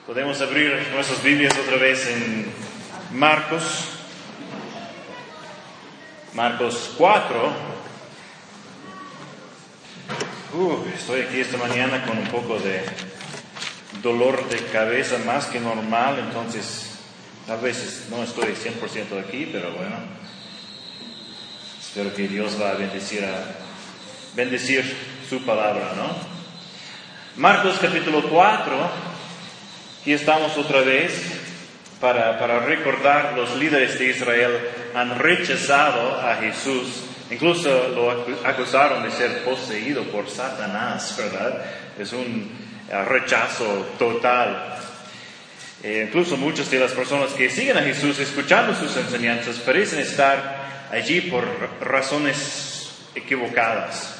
Podemos abrir nuestras Biblias otra vez en Marcos 4. Estoy aquí esta mañana con un poco de dolor de cabeza más que normal, entonces a veces no estoy 100% aquí, pero bueno, espero que Dios va a bendecir su palabra, ¿no? Marcos capítulo 4. Aquí estamos otra vez para recordar, los líderes de Israel han rechazado a Jesús, incluso lo acusaron de ser poseído por Satanás, ¿verdad? Es un rechazo total. Incluso muchas de las personas que siguen a Jesús, escuchando sus enseñanzas, parecen estar allí por razones equivocadas,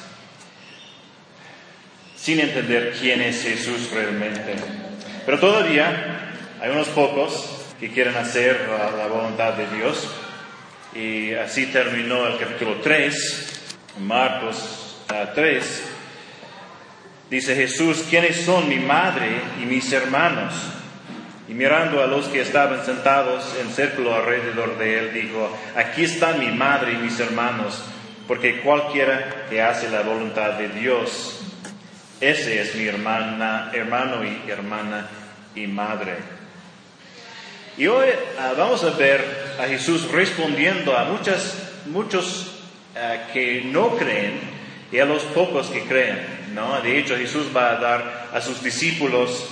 sin entender quién es Jesús realmente. Pero todavía hay unos pocos que quieren hacer la voluntad de Dios. Y así terminó el capítulo 3, Marcos 3. Dice Jesús: ¿quiénes son mi madre y mis hermanos? Y mirando a los que estaban sentados en círculo alrededor de él, dijo: aquí están mi madre y mis hermanos, porque cualquiera que hace la voluntad de Dios, ese es mi hermano y hermana y madre. Y hoy vamos a ver a Jesús respondiendo a muchos que no creen y a los pocos que creen, ¿no? De hecho, Jesús va a dar a sus discípulos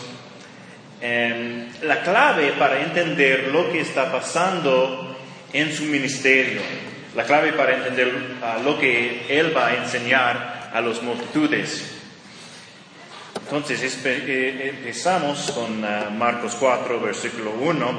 la clave para entender lo que está pasando en su ministerio, la clave para entender lo que Él va a enseñar a las multitudes. Entonces empezamos con Marcos 4, versículo 1.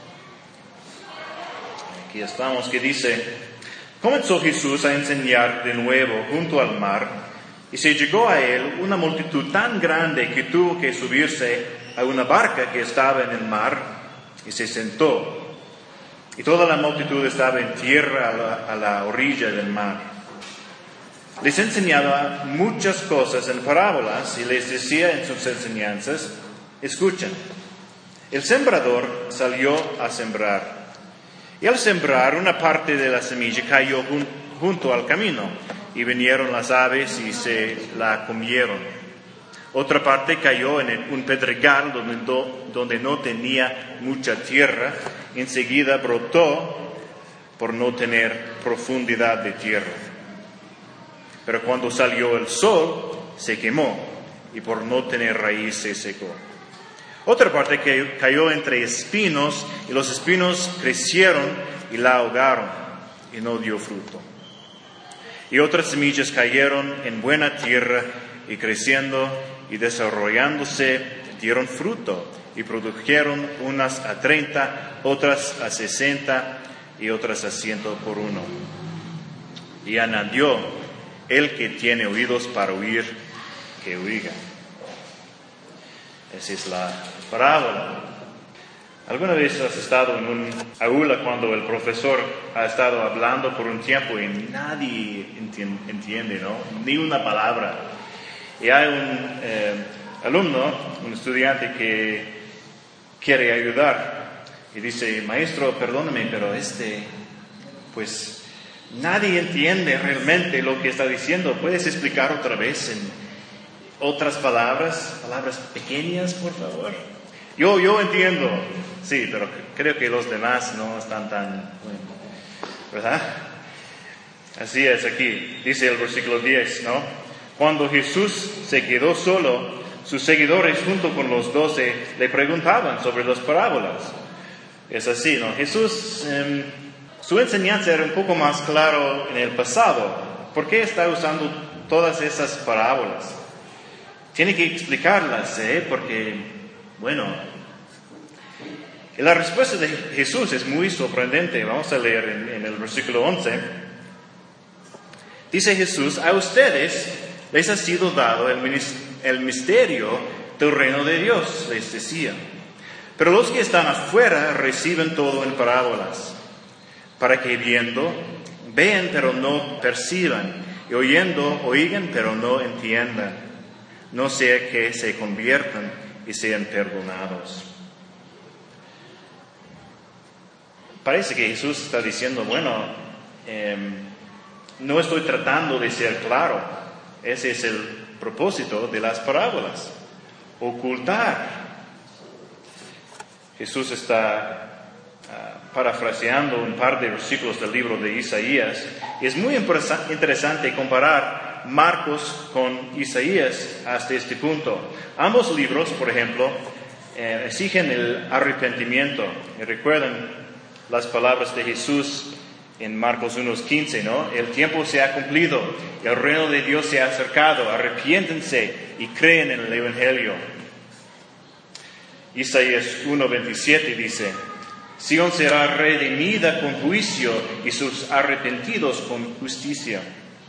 Aquí estamos, que dice: comenzó Jesús a enseñar de nuevo junto al mar, y se llegó a él una multitud tan grande que tuvo que subirse a una barca que estaba en el mar, y se sentó. Y toda la multitud estaba en tierra a la orilla del mar. Les enseñaba muchas cosas en parábolas y les decía en sus enseñanzas: escuchen, el sembrador salió a sembrar. Y al sembrar, una parte de la semilla cayó junto al camino, y vinieron las aves y se la comieron. Otra parte cayó en un pedregal donde no tenía mucha tierra. Enseguida brotó por no tener profundidad de tierra. Pero cuando salió el sol, se quemó, y por no tener raíz se secó. Otra parte que cayó entre espinos, y los espinos crecieron y la ahogaron, y no dio fruto. Y otras semillas cayeron en buena tierra, y creciendo y desarrollándose dieron fruto, y produjeron unas a 30, otras a 60, y otras a 100 por uno. Y añadió: el que tiene oídos para oír, que oiga. Esa es la parábola. ¿Alguna vez has estado en un aula cuando el profesor ha estado hablando por un tiempo y nadie entiende, ¿no? Ni una palabra? Y hay un alumno, un estudiante que quiere ayudar y dice: maestro, perdóname, pero pues nadie entiende realmente lo que está diciendo. ¿Puedes explicar otra vez en otras palabras pequeñas, por favor? Yo entiendo, sí, pero creo que los demás no están tan, ¿verdad? Así es aquí, dice el versículo 10, ¿no? Cuando Jesús se quedó solo, sus seguidores junto con los 12 le preguntaban sobre las parábolas. Es así, ¿no? Jesús, su enseñanza era un poco más claro en el pasado. ¿Por qué está usando todas esas parábolas? Tiene que explicarlas, porque, bueno, y la respuesta de Jesús es muy sorprendente. Vamos a leer en el versículo 11. Dice Jesús: a ustedes les ha sido dado el misterio del reino de Dios, les decía. Pero los que están afuera reciben todo en parábolas, para que viendo, vean pero no perciban, y oyendo, oigan pero no entiendan, no sea que se conviertan y sean perdonados. parece que Jesús está diciendo, no estoy tratando de ser claro. Ese es el propósito de las parábolas, ocultar. Jesús está parafraseando un par de versículos del libro de Isaías. Y es muy interesante comparar Marcos con Isaías hasta este punto. Ambos libros, por ejemplo, exigen el arrepentimiento. Y recuerden las palabras de Jesús en Marcos 1:15, ¿no? El tiempo se ha cumplido, el reino de Dios se ha acercado, arrepiéntense y creen en el Evangelio. Isaías 1:27 dice, Sión será redimida con juicio y sus arrepentidos con justicia.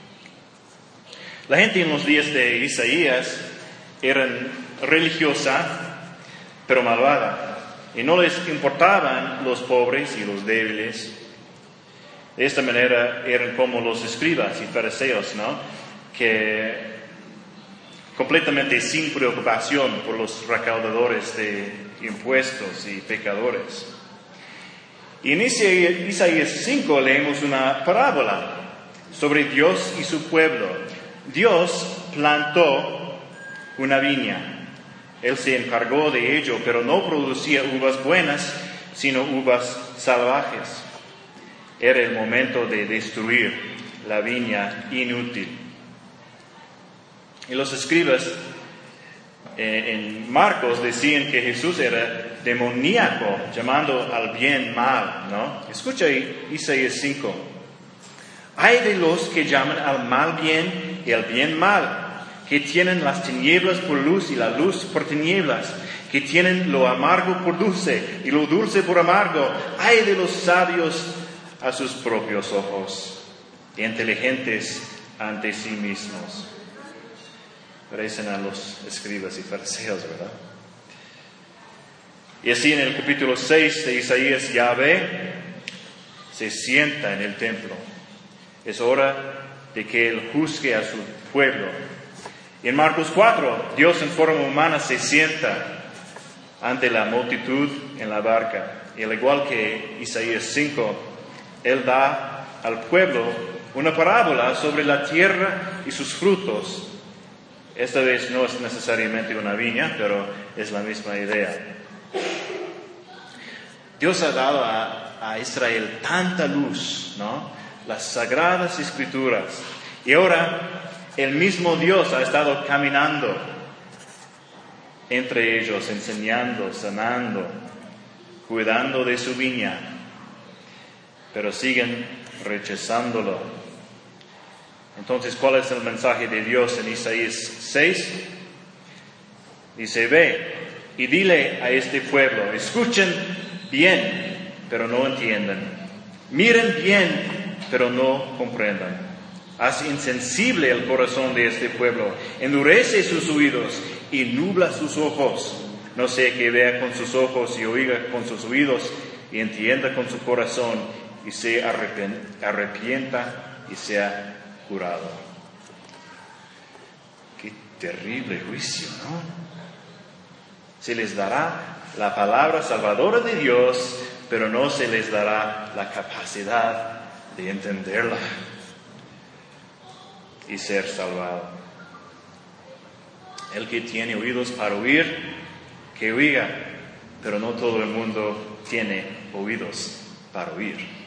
La gente en los días de Isaías eran religiosa, pero malvada, y no les importaban los pobres y los débiles. De esta manera eran como los escribas y fariseos, ¿no? Que completamente sin preocupación por los recaudadores de impuestos y pecadores. Y en Isaías 5 leemos una parábola sobre Dios y su pueblo. Dios plantó una viña. Él se encargó de ello, pero no producía uvas buenas, sino uvas salvajes. Era el momento de destruir la viña inútil. Y los escribas en Marcos decían que Jesús era demoníaco, llamando al bien mal, ¿no? Escucha Isaías 5. Hay de los que llaman al mal bien y al bien mal, que tienen las tinieblas por luz y la luz por tinieblas, que tienen lo amargo por dulce y lo dulce por amargo. Hay de los sabios a sus propios ojos, inteligentes ante sí mismos. Parecen a los escribas y fariseos, ¿verdad? Y así en el capítulo 6 de Isaías, Yahvé se sienta en el templo. Es hora de que Él juzgue a su pueblo. Y en Marcos 4, Dios en forma humana se sienta ante la multitud en la barca. Y al igual que Isaías 5, Él da al pueblo una parábola sobre la tierra y sus frutos. Esta vez no es necesariamente una viña, pero es la misma idea. Dios ha dado a Israel tanta luz, ¿no? Las sagradas escrituras. Y ahora el mismo Dios ha estado caminando entre ellos, enseñando, sanando, cuidando de su viña. Pero siguen rechazándolo. Entonces, ¿cuál es el mensaje de Dios en Isaías 6? Dice, ve y dile a este pueblo, escuchen bien, pero no entiendan. Miren bien, pero no comprendan. Haz insensible el corazón de este pueblo, endurece sus oídos y nubla sus ojos. No sea que vea con sus ojos y oiga con sus oídos y entienda con su corazón y se arrepienta y sea curado. Qué terrible juicio, ¿no? Se les dará la palabra salvadora de Dios, pero no se les dará la capacidad de entenderla y ser salvado. El que tiene oídos para oír, que oiga, pero no todo el mundo tiene oídos para oír.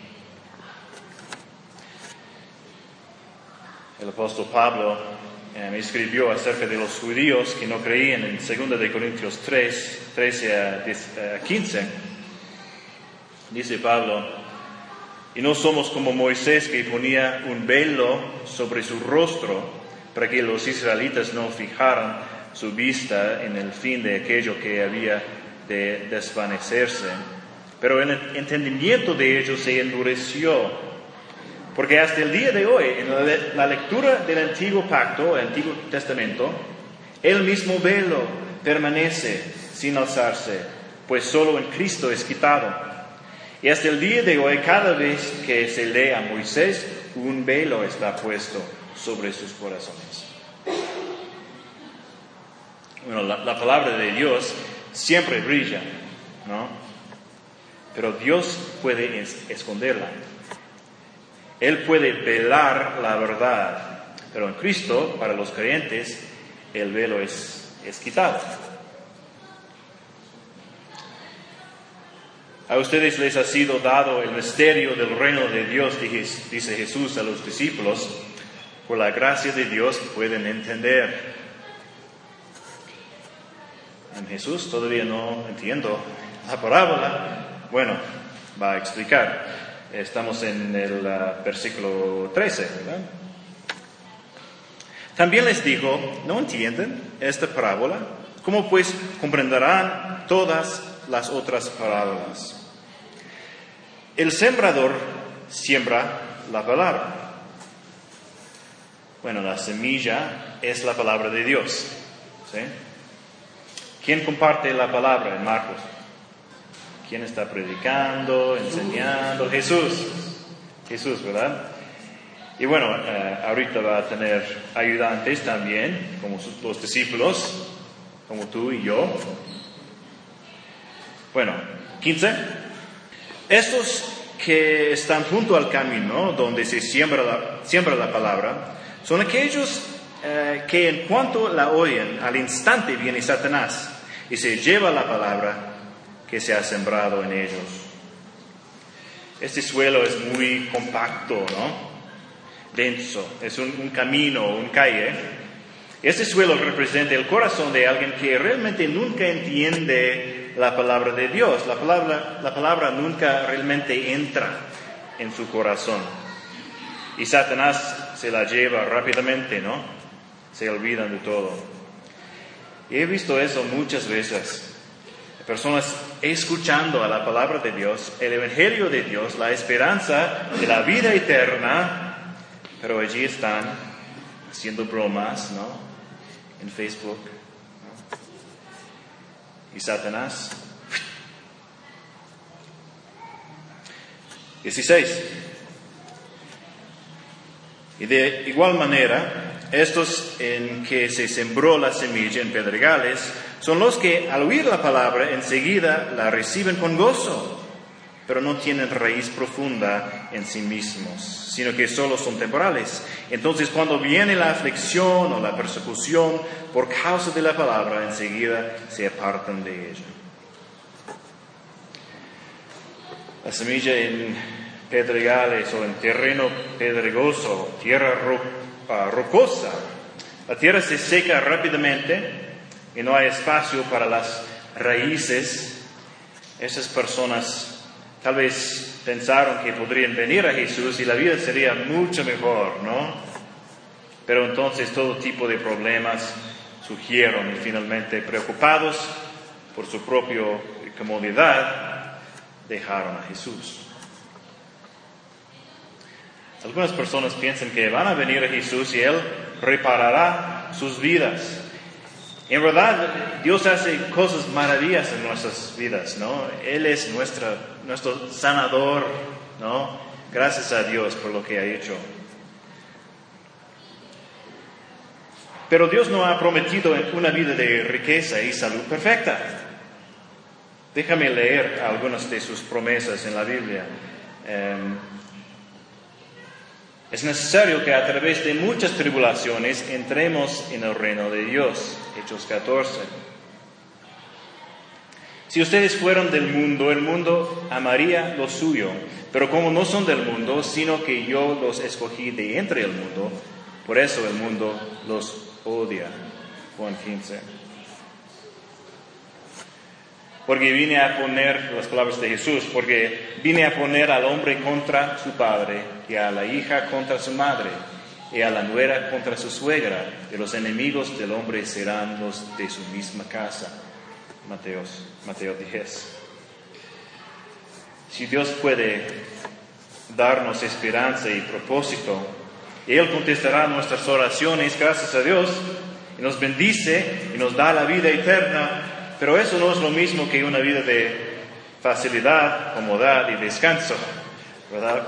El apóstol Pablo escribió acerca de los judíos que no creían en 2 de Corintios 3, 13 a 15. Dice Pablo, y no somos como Moisés que ponía un velo sobre su rostro para que los israelitas no fijaran su vista en el fin de aquello que había de desvanecerse. Pero el entendimiento de ellos se endureció. Porque hasta el día de hoy, en la lectura del Antiguo Pacto, el Antiguo Testamento, el mismo velo permanece sin alzarse, pues solo en Cristo es quitado. Y hasta el día de hoy, cada vez que se lee a Moisés, un velo está puesto sobre sus corazones. Bueno, la palabra de Dios siempre brilla, ¿no? pero Dios puede esconderla. Él puede velar la verdad, pero en Cristo, para los creyentes, el velo es quitado. A ustedes les ha sido dado el misterio del reino de Dios, dice Jesús a los discípulos, por la gracia de Dios que pueden entender. En Jesús todavía no entiendo la parábola. Bueno, va a explicar. Estamos en el versículo 13, ¿verdad? También les dijo, ¿no entienden esta parábola? ¿Cómo pues comprenderán todas las otras parábolas? El sembrador siembra la palabra. Bueno, la semilla es la palabra de Dios. ¿Sí? ¿Quién comparte la palabra en Marcos? ¿Quién está predicando, enseñando? Jesús. Jesús, ¿verdad? Y bueno, ahorita va a tener ayudantes también, como los discípulos, como tú y yo. Bueno, 15. Estos que están junto al camino donde se siembra la palabra, son aquellos que en cuanto la oyen, al instante viene Satanás y se lleva la palabra que se ha sembrado en ellos. Este suelo es muy compacto, ¿no? Denso, es un camino, un calle. Este suelo representa el corazón de alguien que realmente nunca entiende la palabra de Dios. La palabra nunca realmente entra en su corazón. Y Satanás se la lleva rápidamente, ¿no? Se olvidan de todo. Y he visto eso muchas veces. Personas escuchando a la palabra de Dios, el evangelio de Dios, la esperanza de la vida eterna, pero allí están haciendo bromas, ¿no? En Facebook, ¿no? Y Satanás. 16. Y de igual manera, estos en que se sembró la semilla en pedregales, son los que al oír la palabra enseguida la reciben con gozo, pero no tienen raíz profunda en sí mismos, sino que solo son temporales. Entonces cuando viene la aflicción o la persecución por causa de la palabra, enseguida se apartan de ella. La semilla en pedregales o en terreno pedregoso, tierra rocosa, la tierra se seca rápidamente y no hay espacio para las raíces. Esas personas tal vez pensaron que podrían venir a Jesús y la vida sería mucho mejor, ¿no? Pero entonces todo tipo de problemas surgieron y finalmente, preocupados por su propia comodidad, dejaron a Jesús. Algunas personas piensan que van a venir a Jesús y Él reparará sus vidas. En verdad, Dios hace cosas maravillosas en nuestras vidas, ¿no? Él es nuestro sanador, ¿no? Gracias a Dios por lo que ha hecho. Pero Dios no ha prometido una vida de riqueza y salud perfecta. Déjame leer algunas de sus promesas en la Biblia. Es necesario que a través de muchas tribulaciones entremos en el reino de Dios. Hechos 14. Si ustedes fueran del mundo, el mundo amaría lo suyo. Pero como no son del mundo, sino que yo los escogí de entre el mundo, por eso el mundo los odia. Juan 15. Porque vine a poner, las palabras de Jesús, porque vine a poner al hombre contra su padre, y a la hija contra su madre, y a la nuera contra su suegra, y los enemigos del hombre serán los de su misma casa. Mateo 10. Si Dios puede darnos esperanza y propósito, Él contestará nuestras oraciones, gracias a Dios, y nos bendice y nos da la vida eterna. Pero eso no es lo mismo que una vida de facilidad, comodidad y descanso, ¿verdad?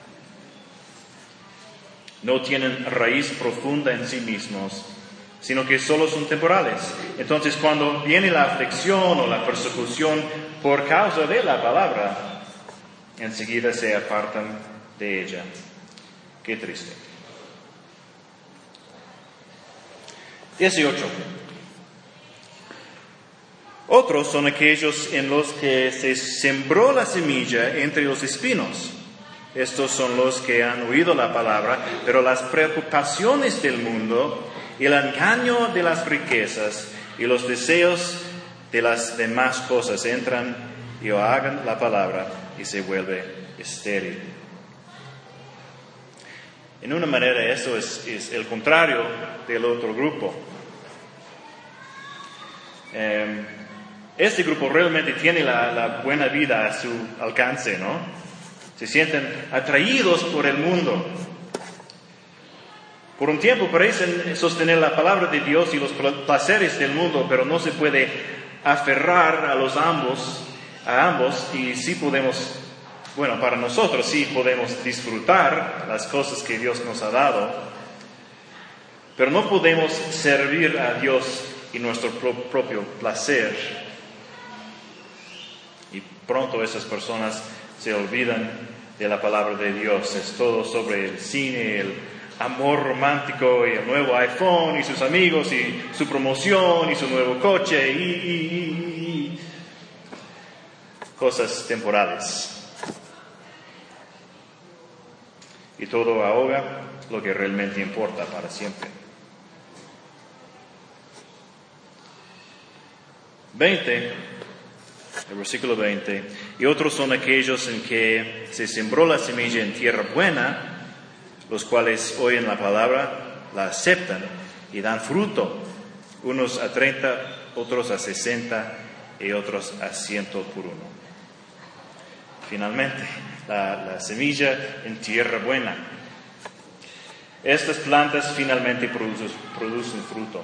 No tienen raíz profunda en sí mismos, sino que solo son temporales. Entonces, cuando viene la aflicción o la persecución por causa de la palabra, enseguida se apartan de ella. Qué triste. 18. Otros son aquellos en los que se sembró la semilla entre los espinos. Estos son los que han oído la palabra, pero las preocupaciones del mundo, el engaño de las riquezas y los deseos de las demás cosas entran y ahogan la palabra y se vuelve estéril. En una manera eso es el contrario del otro grupo. Este grupo realmente tiene la buena vida a su alcance, ¿no? Se sienten atraídos por el mundo. Por un tiempo parecen sostener la palabra de Dios y los placeres del mundo, pero no se puede aferrar a ambos, y sí podemos, para nosotros sí podemos disfrutar las cosas que Dios nos ha dado, pero no podemos servir a Dios y nuestro propio placer. Y pronto esas personas se olvidan de la palabra de Dios. Es todo sobre el cine, el amor romántico y el nuevo iPhone y sus amigos y su promoción y su nuevo coche y cosas temporales. Y todo ahoga lo que realmente importa para siempre. 20. El versículo 20. Y otros son aquellos en que se sembró la semilla en tierra buena, los cuales oyen la palabra, la aceptan y dan fruto, unos a 30, otros a 60 y otros a 100 por uno. Finalmente, la semilla en tierra buena. Estas plantas finalmente producen fruto.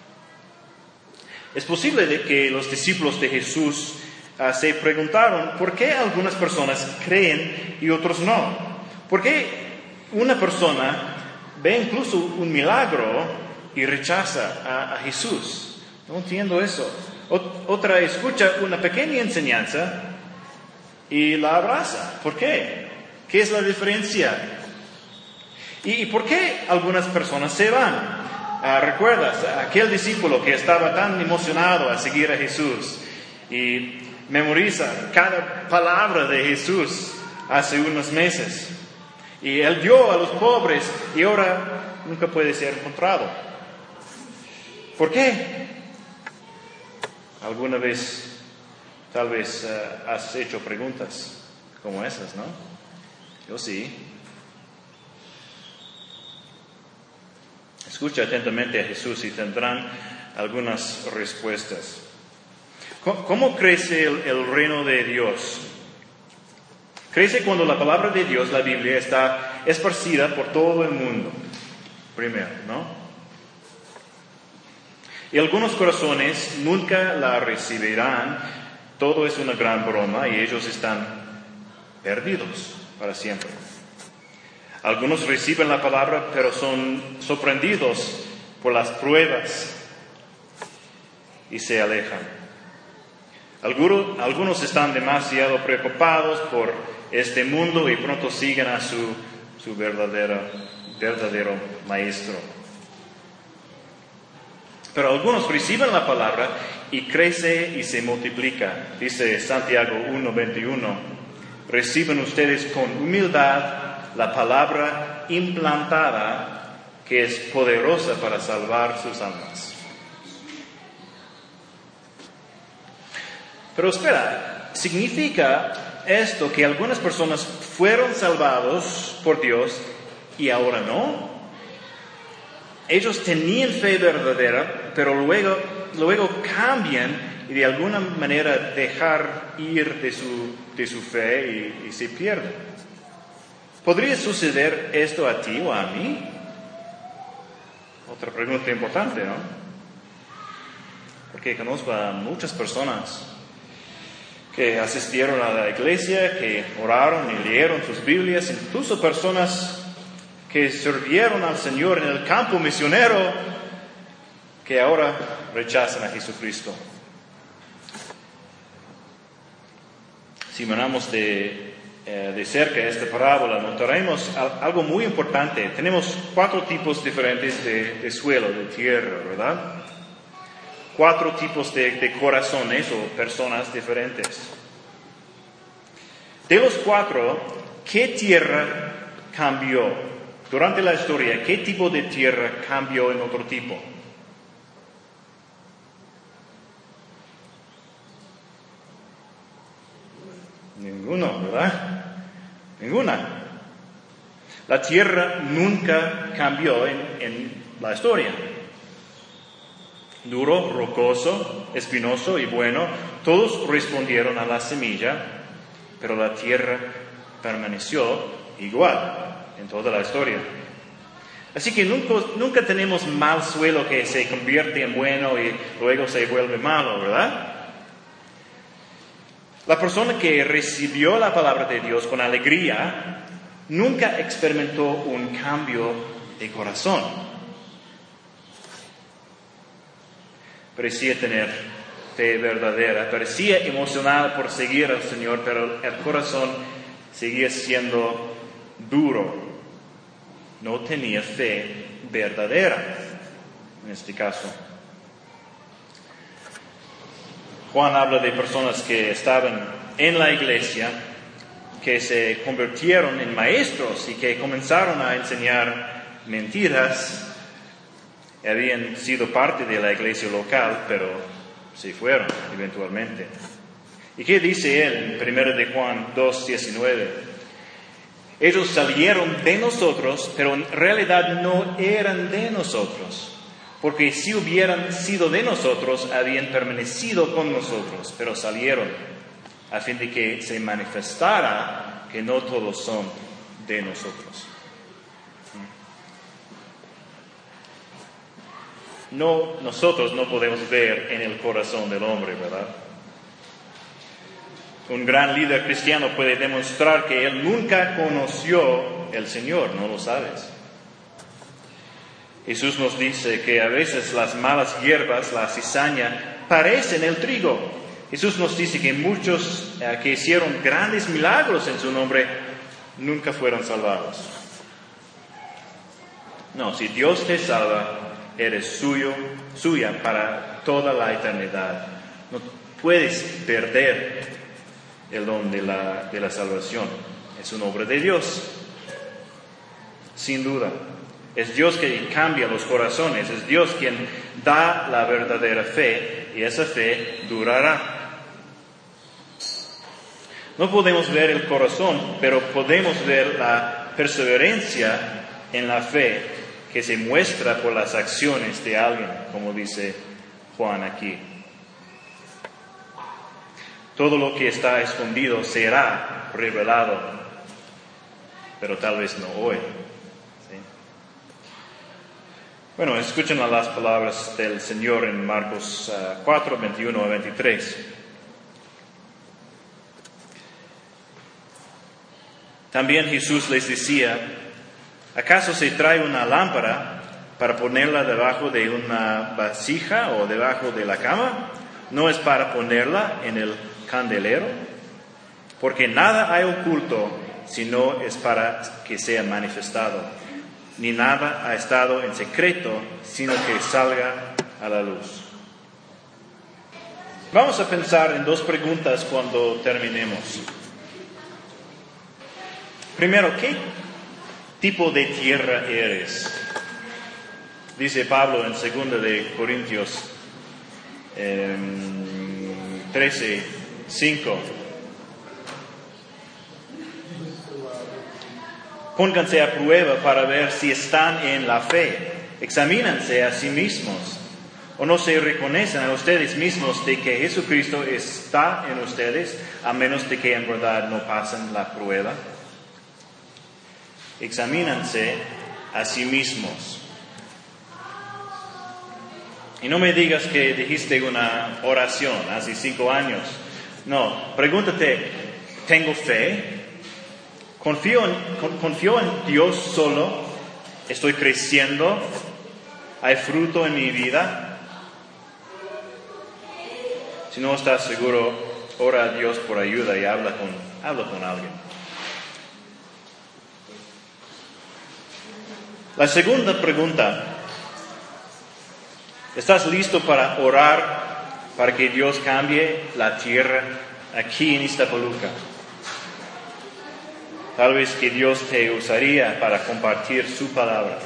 Es posible de que los discípulos de Jesús se preguntaron por qué algunas personas creen y otros no. ¿Por qué una persona ve incluso un milagro y rechaza a Jesús? No entiendo eso. Otra escucha una pequeña enseñanza y la abraza. ¿Por qué? ¿Qué es la diferencia? ¿Y por qué algunas personas se van? ¿Recuerdas aquel discípulo que estaba tan emocionado a seguir a Jesús y memoriza cada palabra de Jesús hace unos meses? Y él dio a los pobres y ahora nunca puede ser encontrado. ¿Por qué? Alguna vez, tal vez, has hecho preguntas como esas, ¿no? Yo sí. Escucha atentamente a Jesús y tendrán algunas respuestas. ¿Cómo crece el reino de Dios? Crece cuando la palabra de Dios, la Biblia, está esparcida por todo el mundo. Primero, ¿no? Y algunos corazones nunca la recibirán. Todo es una gran broma y ellos están perdidos para siempre. Algunos reciben la palabra, pero son sorprendidos por las pruebas y se alejan. Algunos están demasiado preocupados por este mundo y pronto siguen a su verdadero maestro. Pero algunos reciben la palabra y crece y se multiplica. Dice Santiago 1:21, reciben ustedes con humildad la palabra implantada que es poderosa para salvar sus almas. Pero espera, ¿significa esto que algunas personas fueron salvados por Dios y ahora no? Ellos tenían fe verdadera, pero luego cambian y de alguna manera dejar ir de su fe y se pierden. ¿Podría suceder esto a ti o a mí? Otra pregunta importante, ¿no? Porque conozco a muchas personas que asistieron a la iglesia, que oraron y leyeron sus Biblias, incluso personas que sirvieron al Señor en el campo misionero, que ahora rechazan a Jesucristo. Si miramos de de cerca esta parábola, notaremos algo muy importante. Tenemos 4 tipos diferentes de suelo, de tierra, ¿verdad? 4 tipos de corazones o personas diferentes. De los 4, ¿qué tierra cambió? Durante la historia, ¿qué tipo de tierra cambió en otro tipo? Ninguno, ¿verdad? Ninguna. La tierra nunca cambió en la historia. Duro, rocoso, espinoso y bueno, todos respondieron a la semilla, pero la tierra permaneció igual en toda la historia. Así que nunca tenemos mal suelo que se convierte en bueno y luego se vuelve malo, ¿verdad? La persona que recibió la palabra de Dios con alegría nunca experimentó un cambio de corazón. Parecía tener fe verdadera, parecía emocionada por seguir al Señor, pero el corazón seguía siendo duro. No tenía fe verdadera en este caso. Juan habla de personas que estaban en la iglesia, que se convirtieron en maestros y que comenzaron a enseñar mentiras. Habían sido parte de la iglesia local, pero se fueron eventualmente. ¿Y qué dice él en 1 de Juan 2:19? Ellos salieron de nosotros, pero en realidad no eran de nosotros. Porque si hubieran sido de nosotros, habían permanecido con nosotros, pero salieron a fin de que se manifestara que no todos son de nosotros. Nosotros no podemos ver en el corazón del hombre, ¿verdad? Un gran líder cristiano puede demostrar que él nunca conoció al Señor, ¿no lo sabes? Jesús nos dice que a veces las malas hierbas, la cizaña, parecen el trigo. Jesús nos dice que muchos que hicieron grandes milagros en su nombre nunca fueron salvados. No, si Dios te salva, eres suya para toda la eternidad. No puedes perder el don de la salvación. Es una obra de Dios, sin duda. Es Dios quien cambia los corazones, es Dios quien da la verdadera fe y esa fe durará. No podemos ver el corazón, pero podemos ver la perseverancia en la fe que se muestra por las acciones de alguien, como dice Juan aquí. Todo lo que está escondido será revelado, pero tal vez no hoy. Bueno, escuchen las palabras del Señor en Marcos 4, 21 a 23. También Jesús les decía, ¿acaso se trae una lámpara para ponerla debajo de una vasija o debajo de la cama? ¿No es para ponerla en el candelero? Porque nada hay oculto, sino es para que sea manifestado. Ni nada ha estado en secreto, sino que salga a la luz. Vamos a pensar en 2 preguntas cuando terminemos. Primero, ¿qué tipo de tierra eres? Dice Pablo en 2 de Corintios 13:5. Pónganse a prueba para ver si están en la fe. Examínense a sí mismos. ¿O no se reconocen a ustedes mismos de que Jesucristo está en ustedes, a menos de que en verdad no pasen la prueba? Examínense a sí mismos. Y no me digas que dijiste una oración hace 5 años. No, pregúntate, ¿tengo fe? ¿Confío en Dios solo? ¿Estoy creciendo? ¿Hay fruto en mi vida? Si no estás seguro, ora a Dios por ayuda y habla con alguien. La segunda pregunta: ¿estás listo para orar para que Dios cambie la tierra aquí en Iztapaluca? Tal vez que Dios te usaría para compartir su palabra.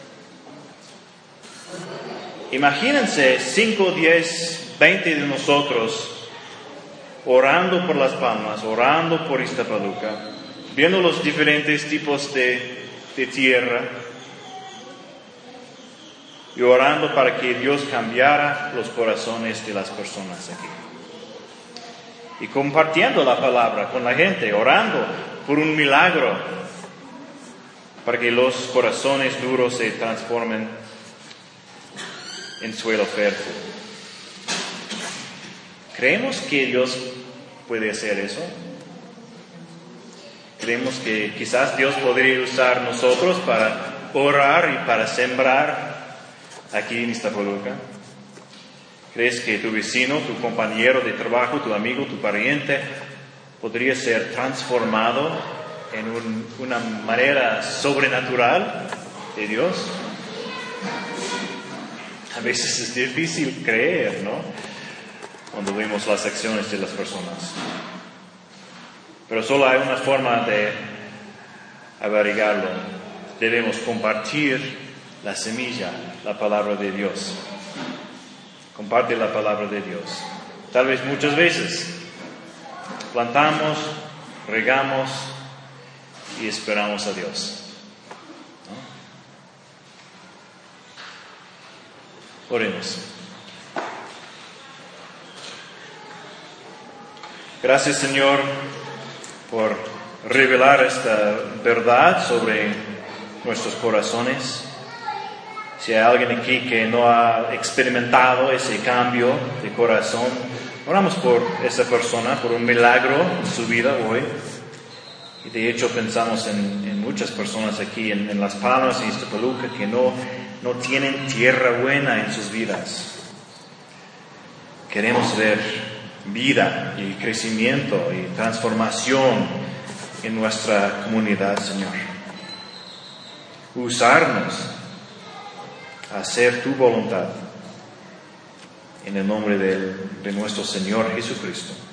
Imagínense 5, 10, 20 de nosotros orando por Las Palmas, orando por Iztapaluca, viendo los diferentes tipos de tierra y orando para que Dios cambiara los corazones de las personas aquí. Y compartiendo la palabra con la gente, orando por un milagro para que los corazones duros se transformen en suelo fértil. ¿Creemos que Dios puede hacer eso? ¿Creemos que quizás Dios podría usar nosotros para orar y para sembrar aquí en Iztapaluca? ¿Crees que tu vecino, tu compañero de trabajo, tu amigo, tu pariente podría ser transformado en una manera sobrenatural de Dios? A veces es difícil creer, ¿no? Cuando vemos las acciones de las personas. Pero solo hay una forma de averiguarlo. Debemos compartir la semilla, la palabra de Dios. Comparte la palabra de Dios. Tal vez muchas veces plantamos, regamos y esperamos a Dios, ¿no? Oremos. Gracias, Señor, por revelar esta verdad sobre nuestros corazones. Si hay alguien aquí que no ha experimentado ese cambio de corazón, oramos por esa persona, por un milagro en su vida hoy. Y de hecho pensamos en muchas personas aquí en Las Palmas, en Iztapaluca, que no tienen tierra buena en sus vidas. Queremos ver vida y crecimiento y transformación en nuestra comunidad, Señor. Usarnos a hacer tu voluntad en el nombre de nuestro Señor Jesucristo.